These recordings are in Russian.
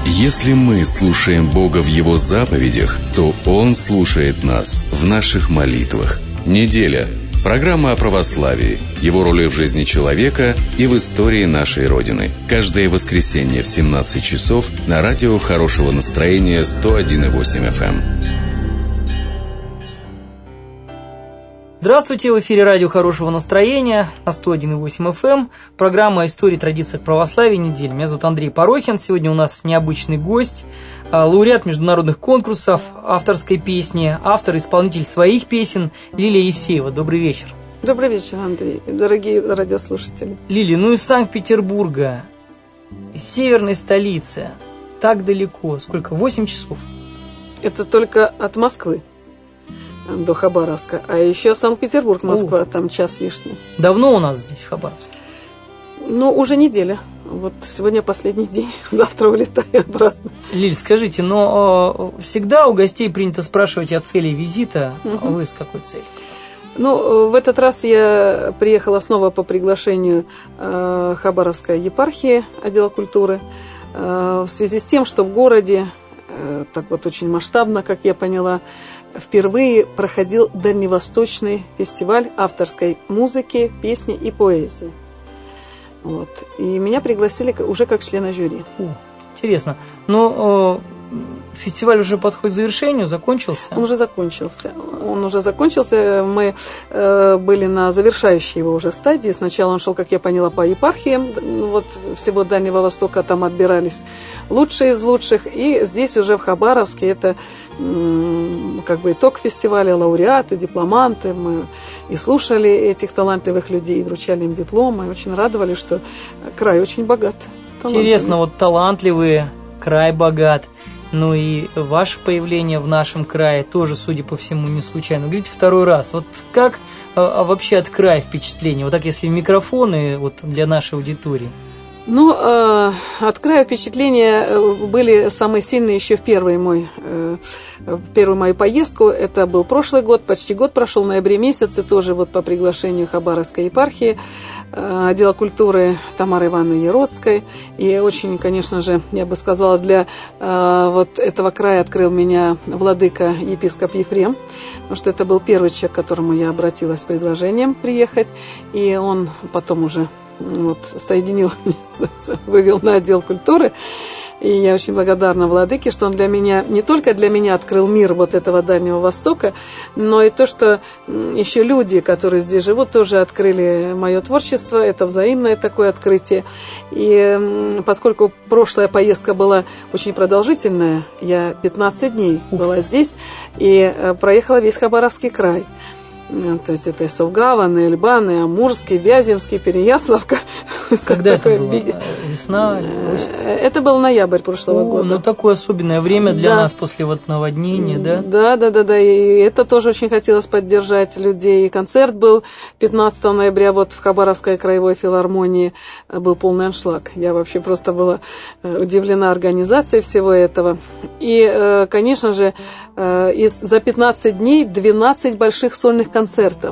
Если мы слушаем Бога в Его заповедях, то Он слушает нас в наших молитвах. Неделя. Программа о православии, его роли в жизни человека и в истории нашей Родины. Каждое воскресенье в 17 часов на радио хорошего настроения 101,8 FM. Здравствуйте, в эфире радио хорошего настроения на 101,8 FM. Программа о истории и традициях православия недели. Меня зовут Андрей Порохин. Сегодня у нас необычный гость, лауреат международных конкурсов авторской песни, автор и исполнитель своих песен Лилия Евсеева. Добрый вечер. Добрый вечер, Андрей, дорогие радиослушатели. Лилия, из Санкт-Петербурга, из северной столицы, так далеко, сколько? 8 часов? Это только от Москвы до Хабаровска, а еще Санкт-Петербург, Москва, там час лишний. Давно у нас здесь, в Хабаровске? Уже неделя. Вот сегодня последний день, завтра улетаю обратно. Лиль, скажите, но всегда у гостей принято спрашивать о цели визита, а вы с какой целью? В этот раз я приехала снова по приглашению Хабаровской епархии отдела культуры в связи с тем, что в городе, так вот очень масштабно, как я поняла, впервые проходил дальневосточный фестиваль авторской музыки, песни и поэзии. И меня пригласили уже как члена жюри. Интересно. Фестиваль уже подходит к завершению, закончился? Он уже закончился. Мы были на завершающей его уже стадии. Сначала он шел, как я поняла, по епархиям. Всего Дальнего Востока там отбирались лучшие из лучших. И здесь уже в Хабаровске это итог фестиваля, лауреаты, дипломанты. Мы и слушали этих талантливых людей, вручали им дипломы. И очень радовались, что край очень богат. Интересно, талантливые, край богат. И ваше появление в нашем крае тоже, судя по всему, не случайно. Говорите второй раз. Как вообще от края впечатление? Так, если в микрофоны для нашей аудитории. От края впечатления были самые сильные еще в первую мою поездку. Это был прошлый год, почти год прошел, в ноябре месяце, тоже по приглашению Хабаровской епархии, отдела культуры Тамары Ивановны Яроцкой. И очень, конечно же, я бы сказала, для этого края открыл меня владыка епископ Ефрем, потому что это был первый человек, к которому я обратилась с предложением приехать, и он потом уже соединил, вывел на отдел культуры. И я очень благодарна владыке, что он не только для меня открыл мир этого Дальнего Востока, но и то, что еще люди, которые здесь живут, тоже открыли мое творчество. Это взаимное такое открытие. И поскольку прошлая поездка была очень продолжительная, я 15 дней была здесь и проехала весь Хабаровский край. То есть это и Совгаван, и Эльбан, и Амурский, Вяземский, Переяславка. Когда это было? Весна? Это был ноябрь прошлого года. Такое особенное время для нас после наводнения, да? Да. И это тоже очень хотелось поддержать людей. И концерт был 15 ноября в Хабаровской краевой филармонии. Был полный аншлаг. Я вообще просто была удивлена организацией всего этого. И, конечно же, за 15 дней 12 больших сольных концертов.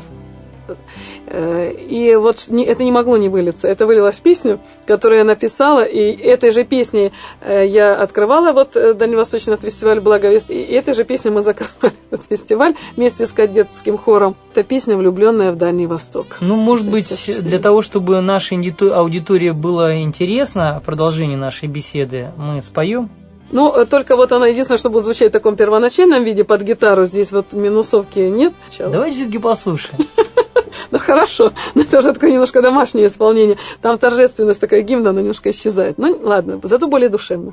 И это не могло не вылиться. Это вылилось в песню, которую я написала, и этой же песней я открывала Дальневосточный фестиваль «Благовест», и этой же песней мы закрывали этот фестиваль вместе с кадетским хором. Это песня, влюбленная в Дальний Восток. Может быть, для того, чтобы нашей аудитории было интересно продолжение нашей беседы, мы споем? Только она единственное, что будет звучать в таком первоначальном виде под гитару. Здесь минусовки нет. Давайте все-таки послушаем. Хорошо. Это уже такое немножко домашнее исполнение. Там торжественность такая гимна, она немножко исчезает. Ладно, зато более душевно.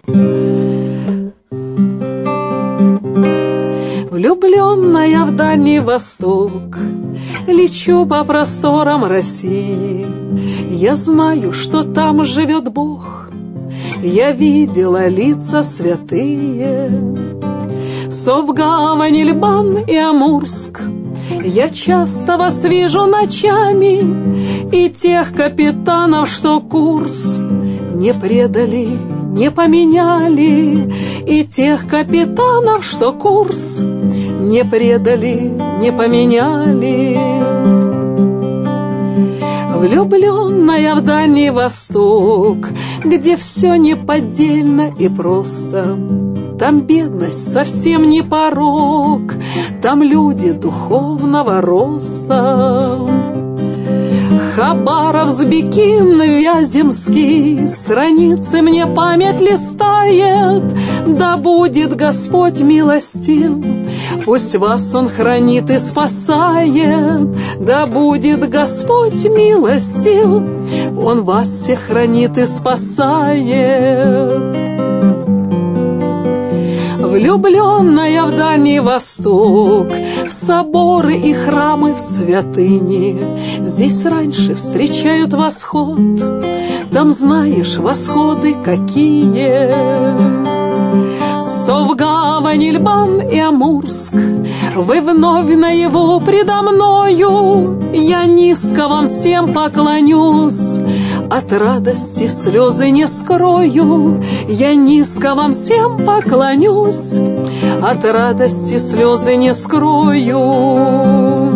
Влюбленная в Дальний Восток, лечу по просторам России. Я знаю, что там живет Бог. Я видела лица святые, Совгавань, Эльбан и Амурск. Я часто вас вижу ночами, и тех капитанов, что курс не предали, не поменяли, и тех капитанов, что курс не предали, не поменяли. Влюбленная в Дальний Восток, где все неподдельно и просто. Там бедность совсем не порок, там люди духовного роста. Хабаровск, Бикин, Вяземский, страницы мне память листает. Да будет Господь милостив, пусть вас Он хранит и спасает. Да будет Господь милостив, Он вас всех хранит и спасает. Влюбленная в Дальний Восток, в соборы и храмы, в святыни. Здесь раньше встречают восход, там знаешь восходы какие. Совгавань, Ильбан и Амурск, вы вновь наяву предо мною. Я низко вам всем поклонюсь, от радости слезы не скрою. Я низко вам всем поклонюсь, от радости слезы не скрою.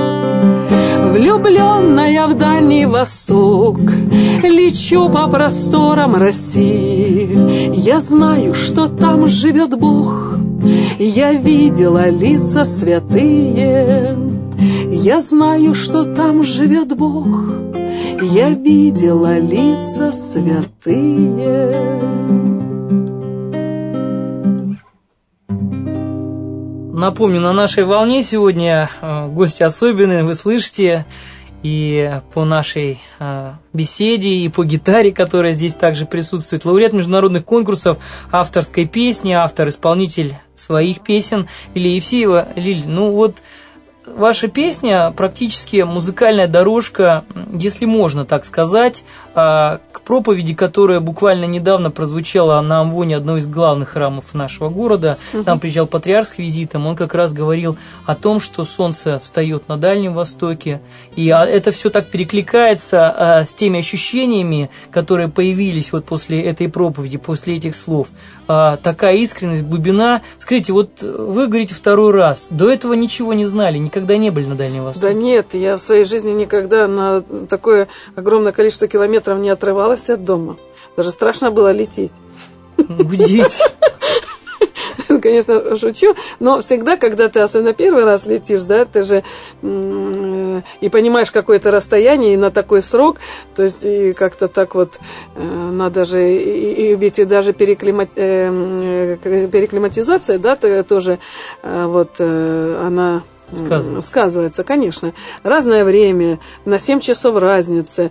Влюбленная в Дальний Восток, лечу по просторам России. Я знаю, что там живет Бог, я видела лица святые. Я знаю, что там живет Бог, я видела лица святые. Напомню, на нашей волне сегодня гости особенные, вы слышите, и по нашей беседе, и по гитаре, которая здесь также присутствует, лауреат международных конкурсов авторской песни, автор-исполнитель своих песен Лилия Евсеева. Лиль, ну вот ваша песня практически музыкальная дорожка, если можно так сказать, к проповеди, которая буквально недавно прозвучала на амвоне одного из главных храмов нашего города. Там приезжал патриарх с визитом, он как раз говорил о том, что солнце встает на Дальнем Востоке, и это все так перекликается с теми ощущениями, которые появились вот после этой проповеди, после этих слов. Такая искренность, глубина. Скажите, вот вы говорите второй раз, до этого ничего не знали, никогда не были на Дальнем Востоке? Да нет, я в своей жизни никогда на такое огромное количество километров не отрывалась от дома. Даже страшно было лететь. Удивительно. Конечно, шучу, но всегда, когда ты особенно первый раз летишь, да, ты же и понимаешь какое-то расстояние и на такой срок, то есть и как-то так вот надо же, ведь и даже переклиматизация, да, тоже вот она... Сказывается, конечно. Разное время, на 7 часов разницы,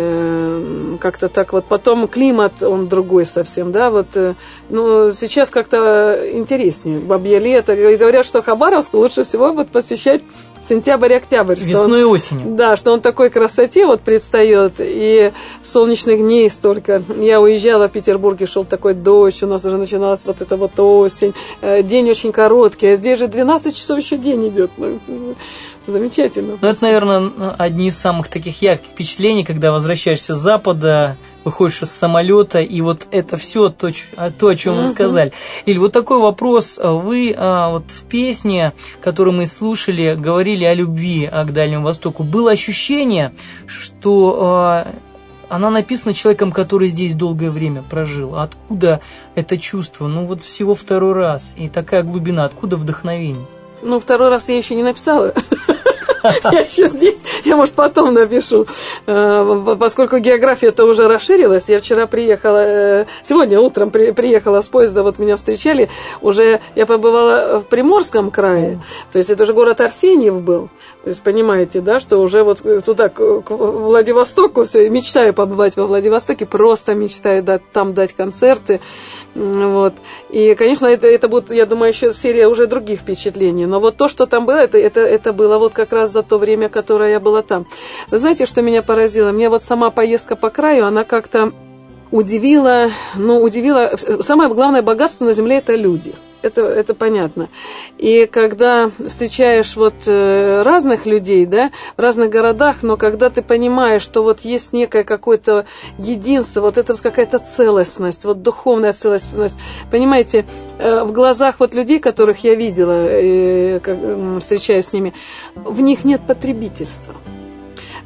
как-то так вот. Потом климат, он другой совсем, да, вот. Ну, сейчас как-то интереснее. Бабье лето. И говорят, что Хабаровск лучше всего вот посещать сентябрь-октябрь. Весной и осенью. Да, что он такой красоте вот предстает, и солнечных дней столько. Я уезжала в Петербурге, шел такой дождь, у нас уже начиналась вот эта вот осень. День очень короткий, а здесь же 12 часов еще день идет. Замечательно. Ну, это, наверное, одни из самых таких ярких впечатлений, когда возвращаешься с Запада, выходишь из самолета, и вот это все то, о чем вы сказали. Или вот такой вопрос. Вы вот в песне, которую мы слушали, говорили о любви к Дальнему Востоку. Было ощущение, что она написана человеком, который здесь долгое время прожил. Откуда это чувство? Ну, вот всего второй раз. И такая глубина. Откуда вдохновение? Ну, второй раз я еще не написала. Я еще здесь, я, может, потом напишу. Поскольку география-то уже расширилась, я вчера приехала, сегодня утром приехала с поезда, вот меня встречали, уже я побывала в Приморском крае, то есть это же город Арсеньев был, то есть понимаете, да, что уже вот туда, к Владивостоку, все, мечтаю побывать во Владивостоке, просто мечтаю там дать концерты, вот. И, конечно, это будет, я думаю, еще серия уже других впечатлений, но вот то, что там было, это было вот как раз за то время, которое я была там. Вы знаете, что меня поразило? Мне вот сама поездка по краю, она как-то удивила. Самое главное богатство на земле – это люди. Это понятно. И когда встречаешь вот разных людей, да, в разных городах, но когда ты понимаешь, что вот есть некое какое-то единство, вот это вот какая-то целостность, вот духовная целостность, понимаете, в глазах вот людей, которых я видела, встречаясь с ними, в них нет потребительства.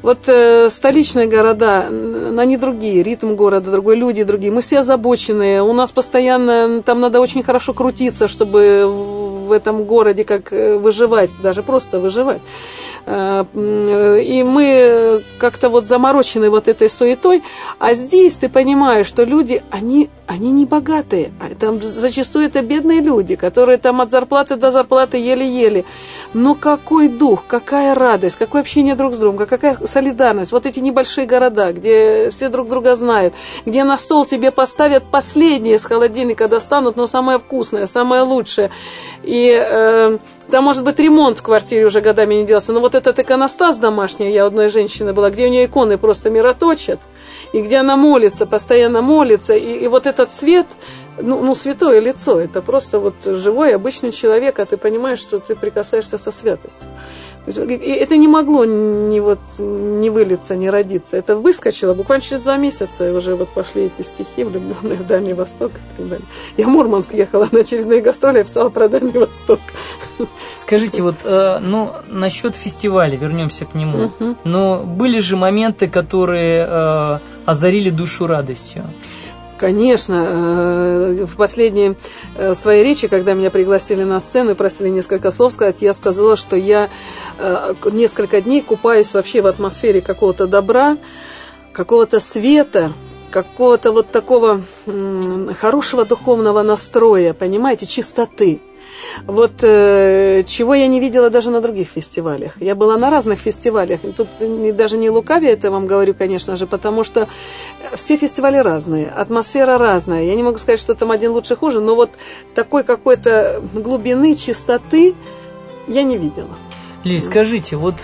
Вот столичные города, они другие, ритм города другой, люди другие. Мы все озабоченные, у нас постоянно, там надо очень хорошо крутиться, чтобы в этом городе как выживать, даже просто выживать. И мы как-то вот заморочены вот этой суетой, а здесь ты понимаешь, что люди, они не богатые, там зачастую это бедные люди, которые там от зарплаты до зарплаты еле-еле, но какой дух, какая радость, какое общение друг с другом, какая солидарность, вот эти небольшие города, где все друг друга знают, где на стол тебе поставят последнее с холодильника, достанут, но самое вкусное, самое лучшее, и там может быть ремонт в квартире уже годами не делался, но вот этот иконостас домашний, я у одной женщины была, где у нее иконы просто мироточат, и где она молится, постоянно молится, и вот этот свет, ну, святое лицо, это просто вот живой, обычный человек, а ты понимаешь, что ты прикасаешься со святостью. И это не могло не вылиться, не родиться. Это выскочило буквально через 2 месяца, и уже вот пошли эти стихи, влюбленные в Дальний Восток и так далее. Я в Мурманск ехала на очередные гастроли, я писала про Дальний Восток. Скажите, вот, насчет фестиваля, вернемся к нему. Но были же моменты, которые озарили душу радостью. Конечно, в последней своей речи, когда меня пригласили на сцену и просили несколько слов сказать, я сказала, что я несколько дней купаюсь вообще в атмосфере какого-то добра, какого-то света, какого-то вот такого хорошего духовного настроя, понимаете, чистоты. Вот чего я не видела даже на других фестивалях. Я была на разных фестивалях. Тут даже не лукавя это вам говорю, конечно же, потому что все фестивали разные, атмосфера разная. Я не могу сказать, что там один лучше, хуже, но вот такой какой-то глубины, чистоты я не видела. Лиль, скажите, вот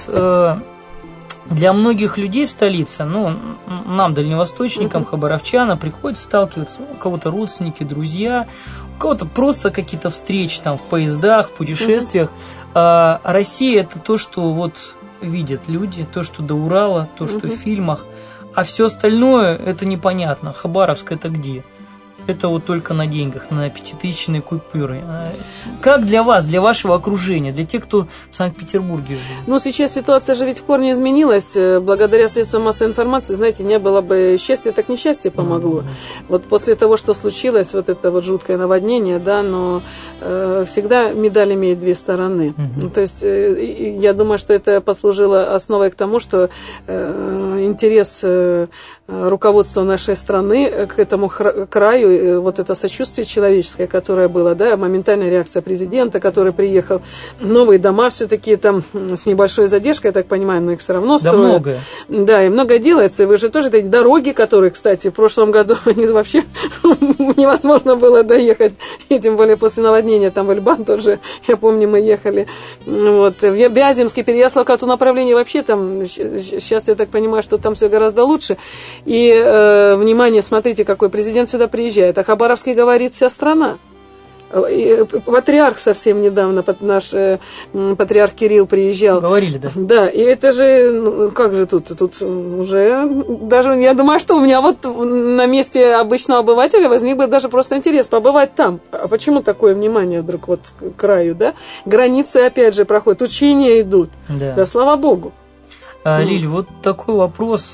для многих людей в столице, нам, дальневосточникам, хабаровчанам, приходится сталкиваться, у кого-то родственники, друзья, у кого-то просто какие-то встречи там в поездах, в путешествиях. А Россия – это то, что вот видят люди, то, что до Урала, то, что в фильмах, а все остальное – это непонятно. Хабаровск – это где? Это вот только на деньгах, на 5000-тысячные купюры. Как для вас, для вашего окружения, для тех, кто в Санкт-Петербурге живет? Сейчас ситуация же ведь в корне изменилась. Благодаря средствам массовой информации, знаете, не было бы счастья, так несчастье помогло. Вот после того, что случилось, вот это вот жуткое наводнение, да, но всегда медаль имеет 2 стороны. То есть я думаю, что это послужило основой к тому, что интерес руководства нашей страны к этому краю, вот это сочувствие человеческое, которое было, да, моментальная реакция президента, который приехал, новые дома все-таки там с небольшой задержкой, я так понимаю, но их все равно строят. Да, многое. Да, и многое делается, и вы же тоже, эти дороги, которые, кстати, в прошлом году они вообще невозможно было доехать, и тем более после наводнения, там в Эльбан тоже, я помню, мы ехали, вот, в Вяземский, Переяславка, то направление вообще там, сейчас я так понимаю, что там все гораздо лучше. И, внимание, смотрите, какой президент сюда приезжает. А Хабаровский говорит вся страна. И патриарх совсем недавно, наш патриарх Кирилл приезжал. Говорили, да. Да, и это же, как же тут уже, даже я думаю, что у меня вот на месте обычного обывателя возник бы даже просто интерес побывать там. А почему такое внимание вдруг вот к краю, да? Границы опять же проходят, учения идут. Да, слава богу. Лиль, вот такой вопрос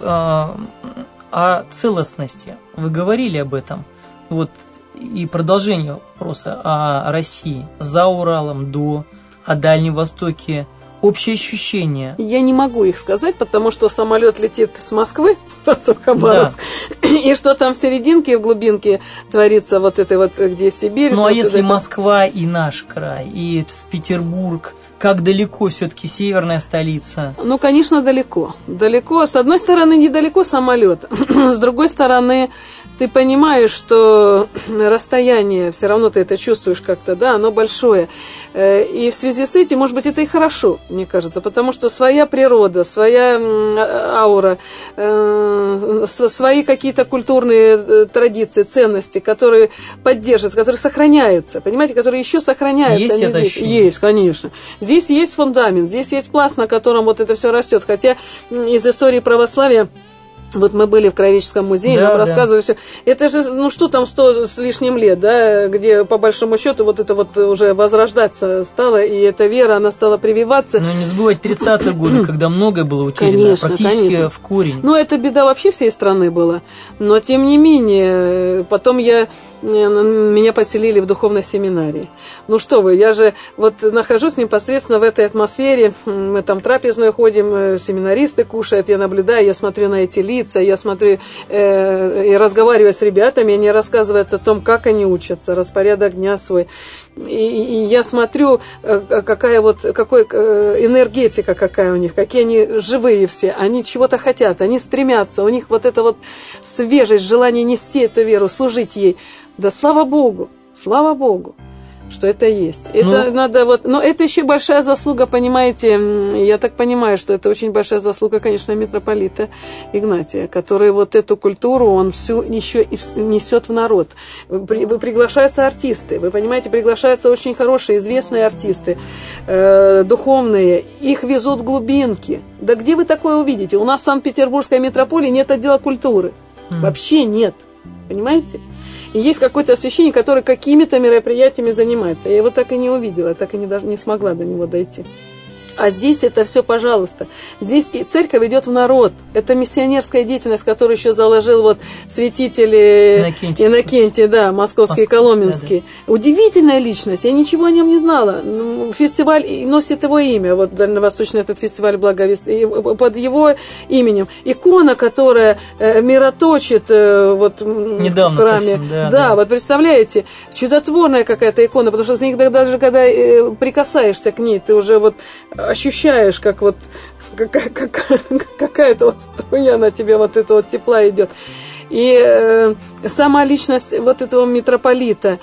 о целостности. Вы говорили об этом. Вот и продолжение вопроса о России за Уралом, о Дальнем Востоке. Общее ощущение. Я не могу их сказать, потому что самолет летит с Москвы сразу в Хабаровск. Да. И что там в серединке, в глубинке творится вот это вот, где Сибирь. Ну а если Москва и наш край, и Петербург, как далеко все-таки северная столица? Ну, конечно, далеко. Далеко. С одной стороны, недалеко самолет. С другой стороны, ты понимаешь, что расстояние, все равно ты это чувствуешь как-то, да, оно большое. И в связи с этим, может быть, это и хорошо, мне кажется, потому что своя природа, своя аура, свои какие-то культурные традиции, ценности, которые поддерживаются, которые сохраняются, понимаете, которые еще сохраняются. Есть это ощущение? Есть, конечно. Здесь есть фундамент, здесь есть пласт, на котором вот это все растет. Хотя из истории православия Вот мы были в Краеведческом музее, нам рассказывали все. Это же, ну что там 100 с лишним лет, да, где по большому счету вот это вот уже возрождаться стало, и эта вера, она стала прививаться. Но не забывать 30-е годы, когда многое было утеряно, практически в корень. Ну, это беда вообще всей страны была. Но, тем не менее, потом меня поселили в духовной семинарии. Ну что вы, я же вот нахожусь непосредственно в этой атмосфере, мы там трапезную ходим, семинаристы кушают, я наблюдаю, я смотрю на эти лица, я смотрю и разговариваю с ребятами, они рассказывают о том, как они учатся, распорядок дня свой. И я смотрю, какая энергетика какая у них, какие они живые все, они чего-то хотят, они стремятся, у них вот эта вот свежесть, желание нести эту веру, служить ей. Да слава Богу, что это есть. Это надо вот, но это еще большая заслуга, понимаете, я так понимаю, что это очень большая заслуга, конечно, митрополита Игнатия, который вот эту культуру, он всю еще и несет в народ. Приглашаются артисты, вы понимаете, приглашаются очень хорошие, известные артисты, духовные, их везут в глубинки. Да где вы такое увидите? У нас в Санкт-Петербургской метрополии нет отдела культуры. Вообще нет. Понимаете? И есть какой-то священник, который какими-то мероприятиями занимается. Я его так и не увидела, так и не смогла до него дойти. А здесь это все, пожалуйста. Здесь и церковь идет в народ. Это миссионерская деятельность, которую еще заложил вот святитель Иннокентий, да, московский, коломенский. Да. Удивительная личность. Я ничего о нем не знала. Фестиваль носит его имя. Вот дальневосточный этот фестиваль благовестия. Под его именем. Икона, которая мироточит вот недавно в храме. Совсем, да, вот представляете, чудотворная какая-то икона, потому что с них даже когда прикасаешься к ней, ты уже вот ощущаешь, как вот какая-то вот струя на тебе вот это вот тепла идет. И сама личность вот этого митрополита,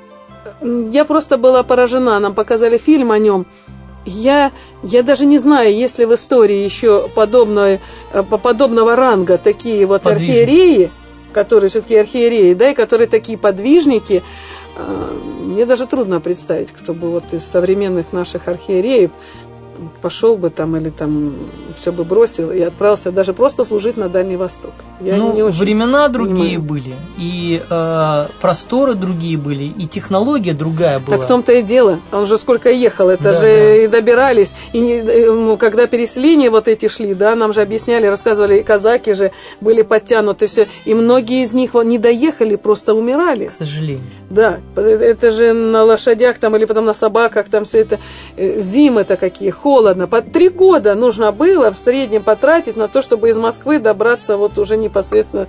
я просто была поражена. Нам показали фильм о нем. Я даже не знаю, есть ли в истории еще подобного ранга такие вот архиереи, которые все-таки архиереи, да, и которые такие подвижники. Мне даже трудно представить, кто бы вот из современных наших архиереев пошел бы там или там все бы бросил и отправился даже просто служить на Дальний Восток. Времена другие были, и просторы другие были, и технология другая была. Так в том-то и дело. Он же сколько ехал, это же и добирались. И когда переселения вот эти шли, да, нам же объясняли, рассказывали, и казаки же были подтянуты, все. И многие из них не доехали, просто умирали. К сожалению. Да, это же на лошадях там или потом на собаках, там все это, зимы-то какие, холодно. По 3 года нужно было в среднем потратить на то, чтобы из Москвы добраться вот уже непосредственно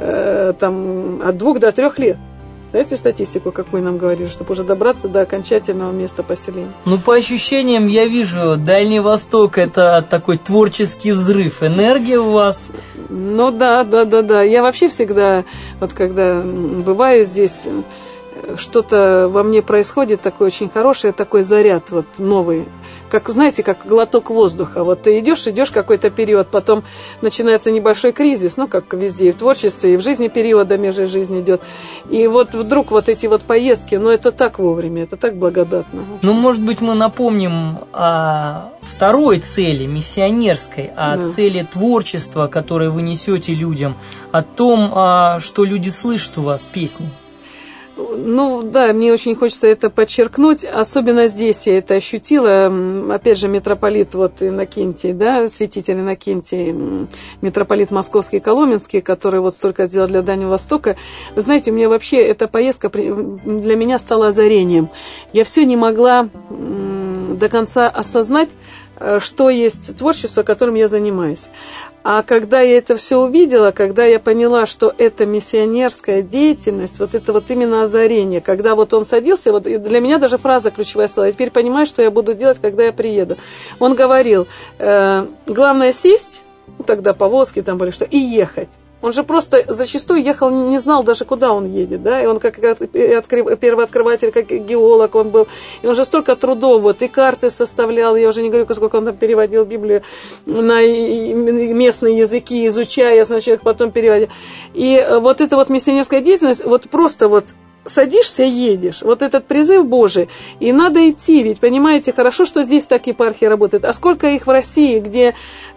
там от 2 до 3 лет. Знаете статистику, какую нам говорили, чтобы уже добраться до окончательного места поселения? Ну, по ощущениям, я вижу, Дальний Восток – это такой творческий взрыв. Энергия у вас? Ну, да. Я вообще всегда, вот когда бываю здесь, что-то во мне происходит такое очень хорошее, такой заряд вот новый. Как, знаете, как глоток воздуха. Вот ты идешь какой-то период, потом начинается небольшой кризис, ну, как везде, и в творчестве, и в жизни периодами же жизнь идет. И вот вдруг вот эти вот поездки, ну, это так вовремя, это так благодатно. Ну, может быть, мы напомним о второй цели, миссионерской, о цели творчества, которое вы несете людям, о том, что люди слышат у вас песни. Ну, да, мне очень хочется это подчеркнуть. Особенно здесь я это ощутила. Опять же, митрополит вот Иннокентий, да, святитель Иннокентий, митрополит Московский, Коломенский, который вот столько сделал для Дальнего Востока. Вы знаете, у меня вообще эта поездка для меня стала озарением. Я все не могла до конца осознать, что есть творчество, которым я занимаюсь. А когда я это все увидела, когда я поняла, что это миссионерская деятельность, вот это вот именно озарение, когда вот он садился, вот для меня даже фраза ключевая стала, я теперь понимаю, что я буду делать, когда я приеду. Он говорил, главное сесть, тогда повозки там были, что, и ехать. Он же просто зачастую ехал, не знал даже, куда он едет, да, и он как первооткрыватель, как геолог он был, и он же столько трудов, вот, и карты составлял, я уже не говорю, сколько он там переводил Библию на местные языки, изучая, сначала потом переводил. И вот эта вот миссионерская деятельность, вот просто вот садишься и едешь. Вот этот призыв Божий. И надо идти, ведь, понимаете, хорошо, что здесь так епархия работает. А сколько их в России, где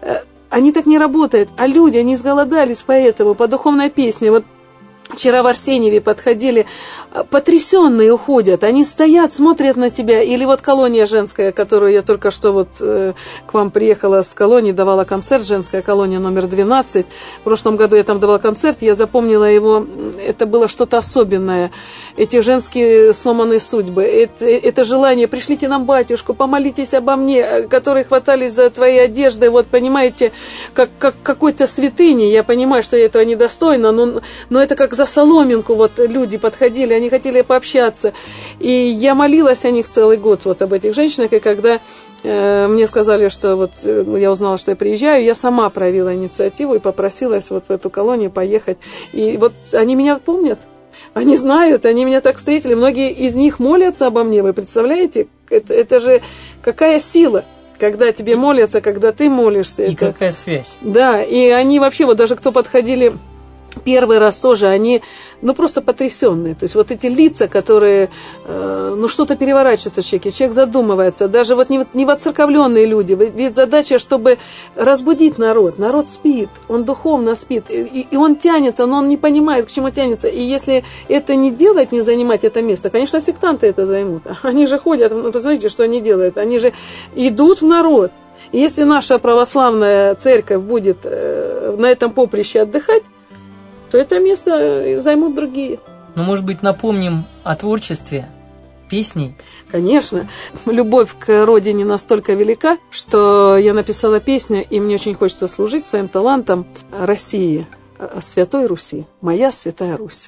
они так не работают, а люди, они изголодались поэтому, по духовной песне. Вот вчера в Арсеньеве подходили, потрясенные уходят, они стоят, смотрят на тебя. Или вот колония женская, которую я только что вот к вам приехала с колонии, давала концерт, женская колония номер 12. В прошлом году я там давала концерт, я запомнила его, это было что-то особенное. Эти женские сломанные судьбы, это желание, пришлите нам батюшку, помолитесь обо мне, которые хватались за твои одежды, вот понимаете, как какой-то святыни. Я понимаю, что я этого недостойна, но это как за соломинку вот люди подходили, они хотели пообщаться. И я молилась о них целый год, вот об этих женщинах, и когда мне сказали, что вот я узнала, что я приезжаю, я сама проявила инициативу и попросилась вот в эту колонию поехать. И вот они меня помнят, они знают, они меня так встретили, многие из них молятся обо мне, вы представляете? Это же какая сила, когда тебе молятся, когда ты молишься. И какая связь. Да, и они вообще, вот даже кто подходили первый раз тоже, они, просто потрясенные. То есть вот эти лица, которые, что-то переворачивается в человеке, человек задумывается. Даже вот не воцерковленные люди. Ведь задача, чтобы разбудить народ. Народ спит, он духовно спит. И он тянется, но он не понимает, к чему тянется. И если это не делать, не занимать это место, конечно, сектанты это займут. Они же ходят, посмотрите, что они делают. Они же идут в народ. И если наша православная церковь будет на этом поприще отдыхать, то это место займут другие. Может быть, напомним о творчестве песней? Конечно. Любовь к родине настолько велика, что я написала песню, и мне очень хочется служить своим талантом России, Святой Руси. Моя Святая Русь.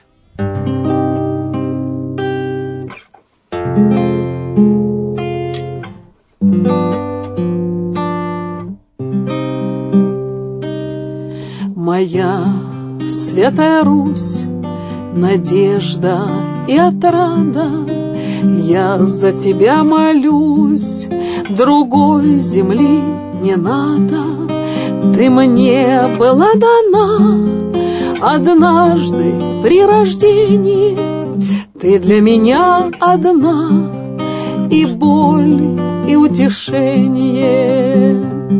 Моя Святая Русь, надежда и отрада, я за тебя молюсь, другой земли не надо. Ты мне была дана однажды при рождении, ты для меня одна, и боль, и утешение.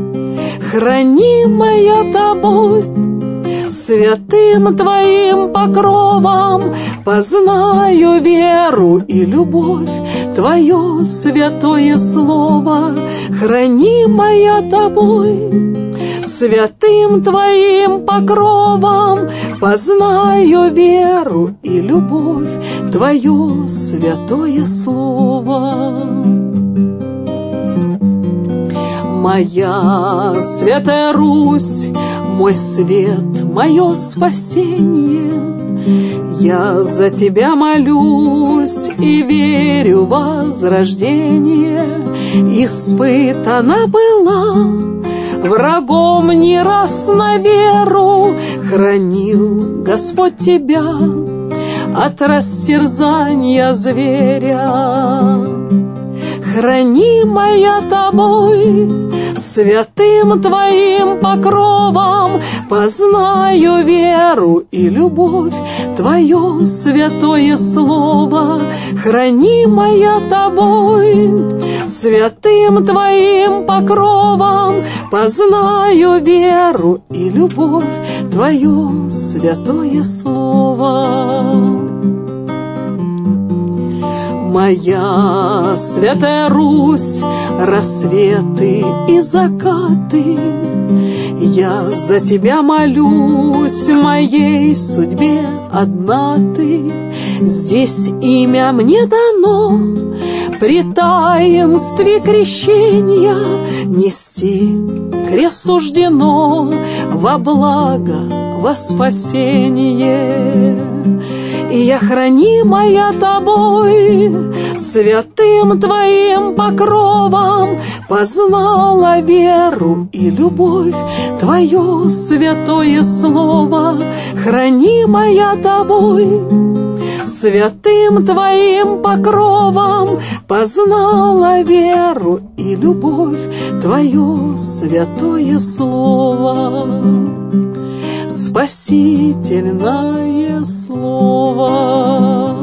Хранимая тобой, святым твоим покровом, познаю веру и любовь, твое святое слово, хранимая тобой, святым твоим покровом, познаю веру и любовь, твое святое слово. Моя Святая Русь, мой свет, мое спасение, я за тебя молюсь и верю в возрождение. Испытана была врагом не раз на веру, хранил Господь тебя от растерзания зверя. Хранимая тобой, святым твоим покровом, познаю веру и любовь, твое святое слово. Хранимая тобой, святым твоим покровом, познаю веру и любовь, твое святое слово. Моя Святая Русь, рассветы и закаты, я за тебя молюсь, моей судьбе одна ты. Здесь имя мне дано, при таинстве крещения нести крест суждено во благо, во спасение. И я, хранимая тобой, святым твоим покровом, познала веру и любовь, твое святое слово. Хранимая тобой, святым твоим покровом, познала веру и любовь, твое святое слово. Спасительное слово.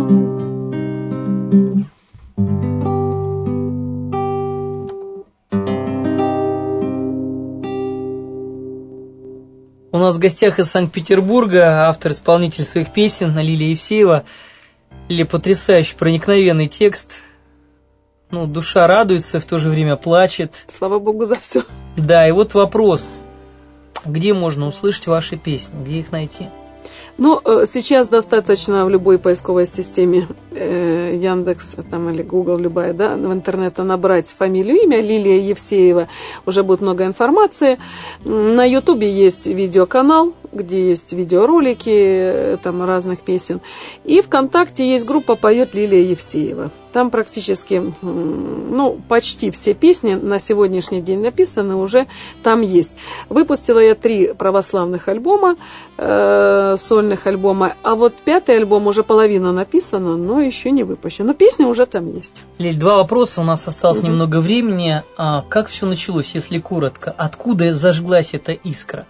нас в гостях из Санкт-Петербурга автор-исполнитель своих песен Лилия Евсеева. Лилия, потрясающий, проникновенный текст. Ну, душа радуется, в то же время плачет. Слава Богу за все. Да, и вот вопрос. Где можно услышать ваши песни? Где их найти? Ну, сейчас достаточно в любой поисковой системе Яндекс там, или Google, любая, да, в интернете набрать фамилию, имя Лилия Евсеева. Уже будет много информации. На Ютубе есть видеоканал, где есть видеоролики там, разных песен. И ВКонтакте есть группа «Поет Лилия Евсеева». Там практически, ну, почти все песни на сегодняшний день написаны, уже там есть. Выпустила я 3 православных альбома, сольных альбома, а вот 5-й альбом уже половина написана, но еще не выпущен. Но песни уже там есть. Лиль, 2 вопроса, у нас осталось немного времени. Как все началось, если коротко? Откуда зажглась эта искра?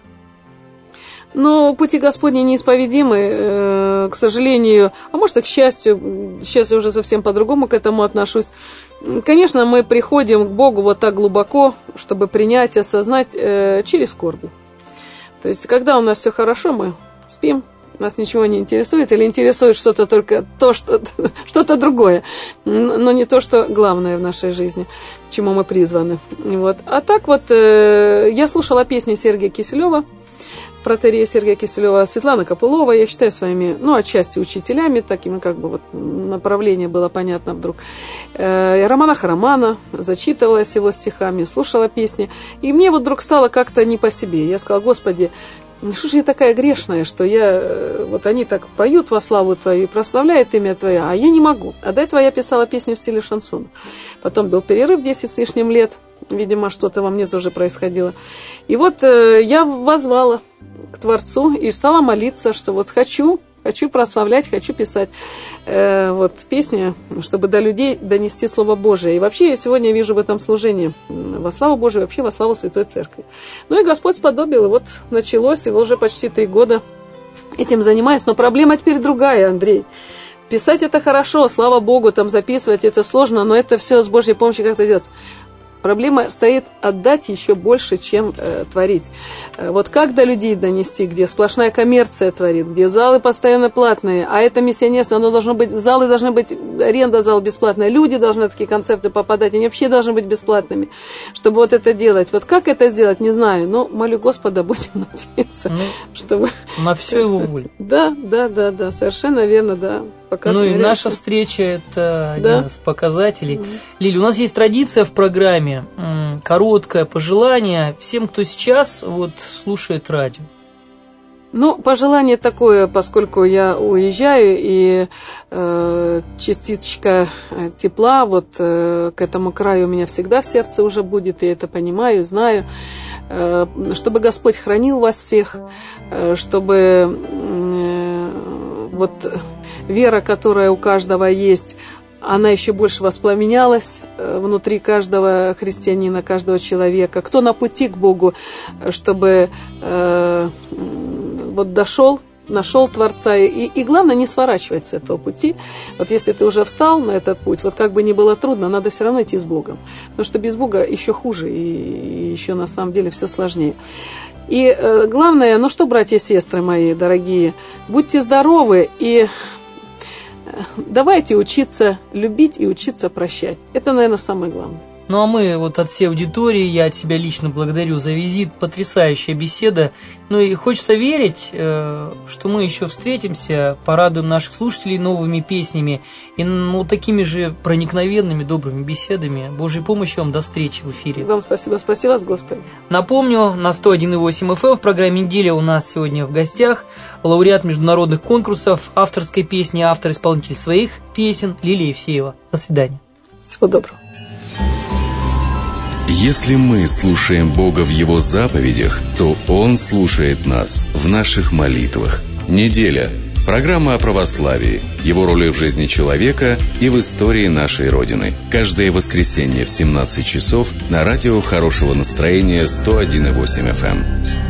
Но пути Господни неисповедимы, к сожалению, а может и к счастью. Сейчас я уже совсем по-другому к этому отношусь. Конечно, мы приходим к Богу вот так глубоко, чтобы принять, осознать через скорби. То есть, когда у нас все хорошо, мы спим, нас ничего не интересует, или интересует что-то только то, что-то другое, но не то, что главное в нашей жизни, к чему мы призваны. Вот. А так вот, я слушала песни Сергея Киселева, протоиерея Сергея Киселева, Светлана Копылова, я считаю своими, ну, отчасти учителями, такими как бы вот направление было понятно вдруг. Романа Харамана, зачитывалась его стихами, слушала песни, и мне вот вдруг стало как-то не по себе. Я сказала: Господи, что же я такая грешная, что вот они так поют во славу Твою, прославляют имя Твое, а я не могу. А до этого я писала песни в стиле шансона. Потом был перерыв 10 с лишним лет, видимо, что-то во мне тоже происходило. И вот я воззвала к Творцу и стала молиться, что вот хочу прославлять, хочу писать вот песни, чтобы до людей донести Слово Божие. И вообще я сегодня вижу в этом служении во славу Божию, вообще во славу Святой Церкви. Ну и Господь сподобил, и вот началось, и уже почти 3 года этим занимаюсь. Но проблема теперь другая, Андрей. Писать это хорошо, слава Богу, там записывать это сложно, но это все с Божьей помощью как-то делать. Проблема стоит отдать еще больше, чем творить. Вот как до людей донести, где сплошная коммерция творит, где залы постоянно платные, а это миссионерство, оно должно быть, залы должны быть, аренда зала бесплатная, люди должны на такие концерты попадать, они вообще должны быть бесплатными, чтобы вот это делать. Вот как это сделать, не знаю, но молю Господа, будем надеяться, чтобы... На все его волю. Да, совершенно верно, да. Ну и наша встреча – это один из показателей. Лиля, у нас есть традиция в программе, короткое пожелание всем, кто сейчас вот слушает радио. Ну, пожелание такое, поскольку я уезжаю, и частичка тепла вот к этому краю у меня всегда в сердце уже будет, и это понимаю, знаю, чтобы Господь хранил вас всех, чтобы вот вера, которая у каждого есть, она еще больше воспламенялась внутри каждого христианина, каждого человека. Кто на пути к Богу, чтобы вот нашел Творца. И главное, не сворачивать с этого пути. Вот если ты уже встал на этот путь, вот как бы ни было трудно, надо все равно идти с Богом. Потому что без Бога еще хуже, и еще на самом деле все сложнее. И главное, ну что, братья и сестры мои дорогие, будьте здоровы и давайте учиться любить и учиться прощать. Это, наверное, самое главное. Ну а мы вот от всей аудитории, я от себя лично благодарю за визит, потрясающая беседа. Ну и хочется верить, что мы еще встретимся, порадуем наших слушателей новыми песнями и такими же проникновенными, добрыми беседами. Божьей помощи вам, до встречи в эфире. Вам спасибо, спасибо вас, Господи. Напомню, на 101,8 FM в программе «Неделя» у нас сегодня в гостях лауреат международных конкурсов авторской песни, автор-исполнитель своих песен Лилия Евсеева. До свидания. Всего доброго. Если мы слушаем Бога в Его заповедях, то Он слушает нас в наших молитвах. Неделя. Программа о православии, его роли в жизни человека и в истории нашей Родины. Каждое воскресенье в 17 часов на радио хорошего настроения 101,8 FM.